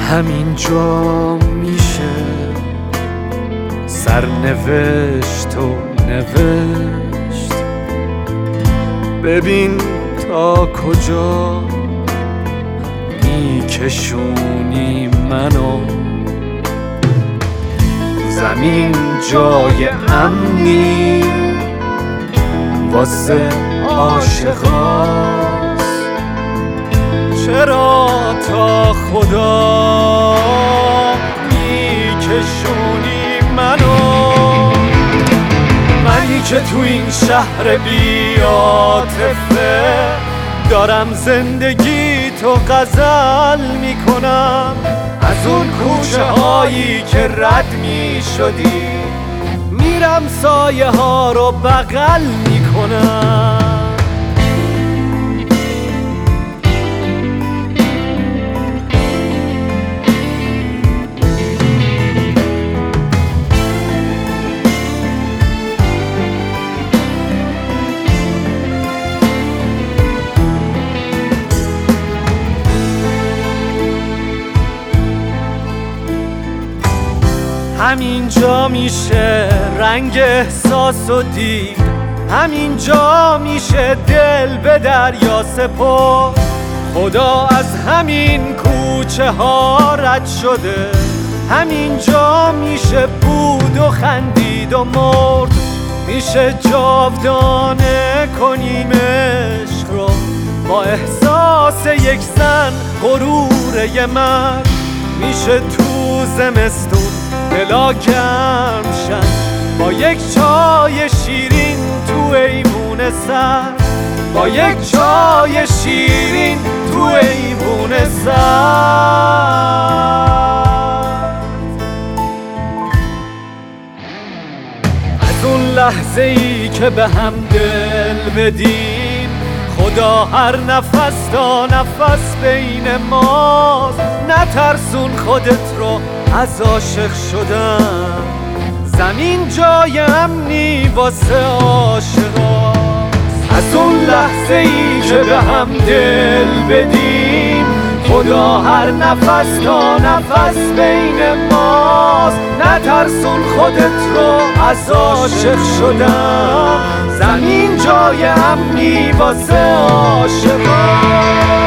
همینجا میشه سرنوشت و نوشت. ببین تا کجا میکشونی منو. زمین جای امنی واسه عاشقاست. چرا تا خدا میکشونی منو؟ منی که تو این شهر بی عاطفه دارم زندگی تو غزل میکنم. از اون کوچه هایی که رد میشدی میرم سایه ها رو بغل میکنم. همینجا میشه رنگ احساس و دید. همینجا میشه دل به دریا سپرد. خدا از همین کوچه ها رد شده. همینجا میشه بود و خندید و مرد. میشه جاودانه کنیم عشق رو با احساس یک زن غرور یه مرد. میشه تو زمستون دلا گرم شن با یک چای شیرین تو ایوون سر. با یک چای شیرین تو ایوون سر. از اون لحظه ای که به هم دل بدیم خدا هر نفس تا نفس بین ماست. نترسون خودت رو از عاشق شدن. زمین جای امنی واسه عاشقاست. از اون لحظه ای که به هم دل بدیم خدا هر نفس تا نفس بین ماست. نترسون خودت رو از عاشق شدن. زمین جای امنی واسه عاشقاست.